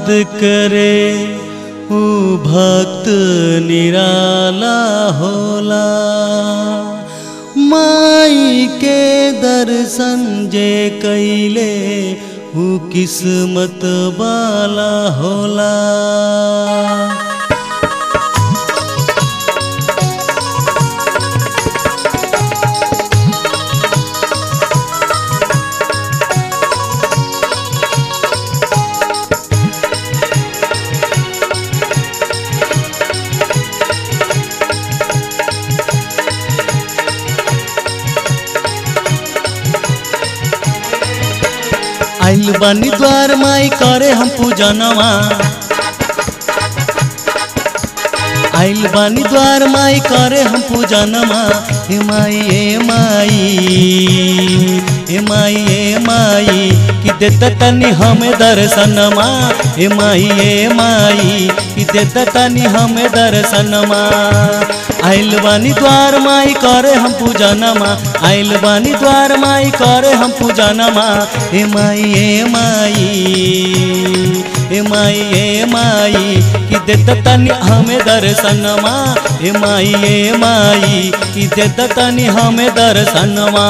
याद करे ऊ भक्त निराला होला। माई के दर्शन जे कैले ऊ किस्मत वाला होला। आइल बानी द्वार माई करे हम पूजनवा। आइल बानी द्वार माई करे हम पूजनवा। हे माई ए माई ए माई ए माई कि देता तनी हमें दर्शनमा। ए माई ए माई कि देता तनी हमें दर्शनमा। आइल बानी द्वार माई करे हम पूजनमा। आइल बानी द्वार माई करे हम पूजनमा। ए माई ए माई ए माई ए माई कि देता तनी हमें दर्शनमा। ए माई ए माई कि देता तनी हमें दर्शनमा।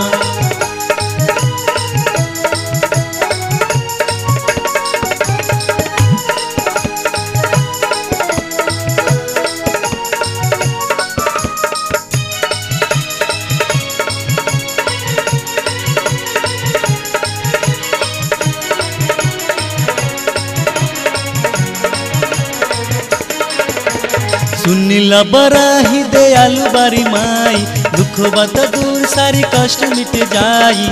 सुनिला बराही दयालु बारी माई। दुख बात दूर सारी कष्ट मिट जाई।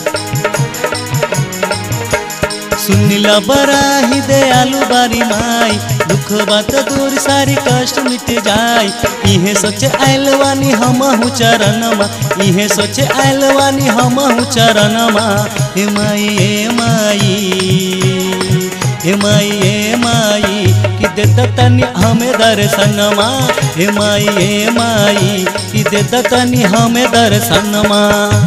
सुनिला बराही दयालु बारी माई। दुख बात दूर सारी कष्ट मिट जाई। इहे सोचे आइलवानी हमहु चरणमा। इहे सोचे आइलवानी हमहु चरणमा। हे माई ए माई ए माई ए माई कि देता तनी हमें दर्शनमा। हे माई ए माई कि देता तनी हमें दर्शनमा।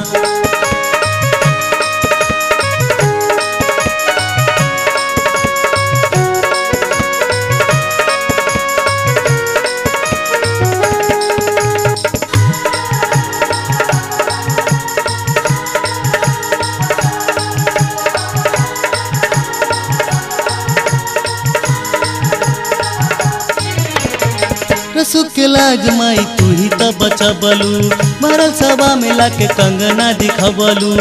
रसू के लाज माई तू ही तो बचबलू। मरल सभा में लाके कंगना दिखबलू।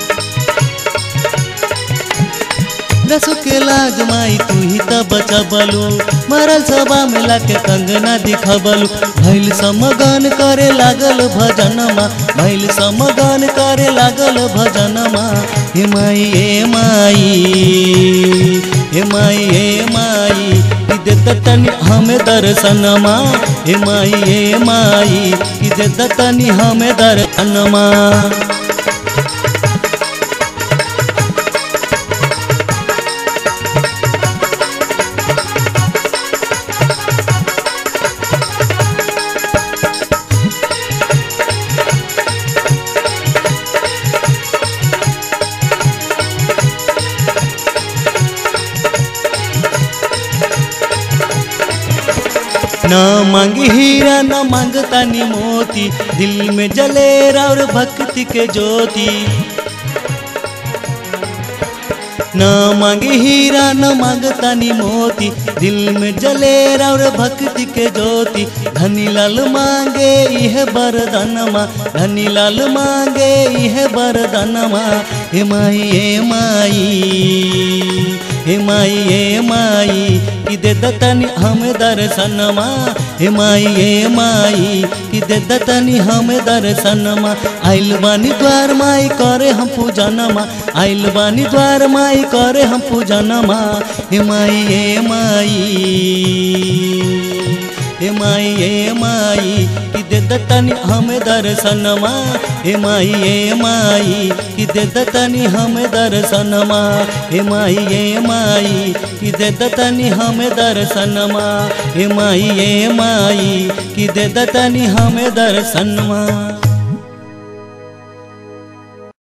रसू के लाज माई तू ही तो बचबलू। मरल सभा में लाके कंगना दिखबलू। भैल समगन करे लागल भजनमा। भैल समगन करे लागल भजनमा। हे माई ए माई हे माई ए माई कि देता तनी हमें दर्शनमा। हे माई ए माई कि देता तनी हमें दर्शनमा। न मांगी हीरा न मांगतानी मोती। दिल में जले और भक्ति के ज्योति। न मांगी हीरा न मांगतानी मोती। दिल में जले और भक्ति के ज्योति। धनी लाल मांगे यह वरदानमा। धनी लाल मांगे यह वरदानमा। हे माई ए माई हे माई ए माई कि देता तनी हमें दर्शनमा। हे माई ए माई कि देता तनी हमें दर्शनमा। आइल बानी द्वार माई करे हम पूजनमा। आइल बानी द्वार माई करे हम पूजनमा। हे माई ए माई हे माई ए माई कि देता तनी हमें दर्शनमा। हे माई ए माई कि देता तनी हमें दर्शनमा। हे माई ए माई कि देता तनी हमें दर्शनमा। हे माई ए माई कि देता तनी हमें दर्शनमा।